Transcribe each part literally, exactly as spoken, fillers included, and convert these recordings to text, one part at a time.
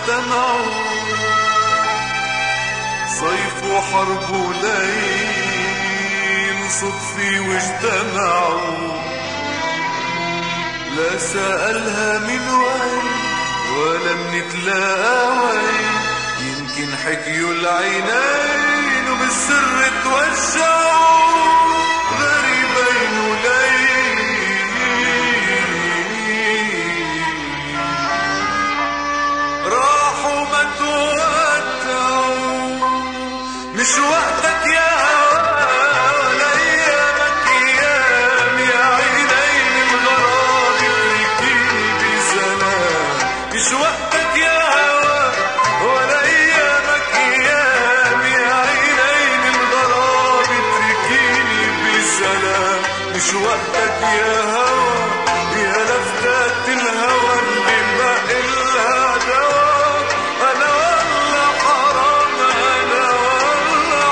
اجتمعوا، صيف وحرب وليل صدفي واجتمعوا. لا سألها من وين ولا منتلاقى وين، يمكن حكيوا العينين وبالسر توجعوا. غريبين وليل راحوا ما تودعوا. مش وقتك يا هوا ولا ايامك ايام، يا عينين الغراب اتركيني بسلام. مش وقتك يا هوا ولا ايامك ايام، يا عينين الغراب اتركيني بسلام. مش وقتك يا هوا يا لفتات الهوى اللي ما إلها دوا. انا والله حرام انا والله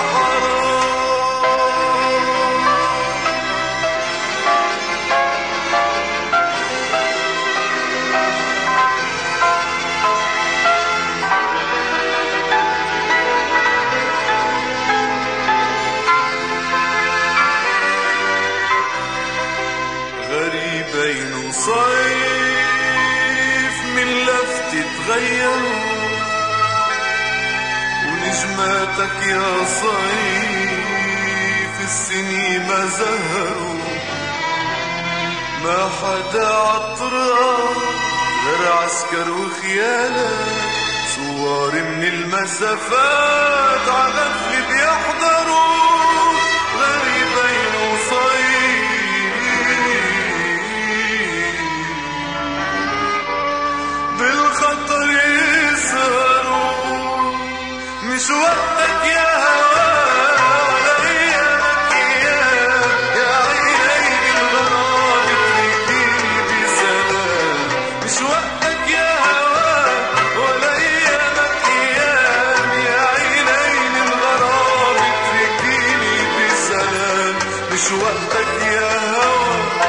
غريبين وصيف من لفتي تغيروا، ونجماتك يا صيف السنين ما زهروا. ما حدا عطران غير عسكر وخيالات، صور من المسافات على غفلة بيحضروا. غريبين وصيف بالخطر يسهروا. مش وقتك يا هوا ولا ايامك ايام، يا عينين الغراب اتركيني بسلام. مش وقتك يا هوا ولا ايامك ايام، يا عينين الغراب اتركيني بسلام. مش وقتك يا هوا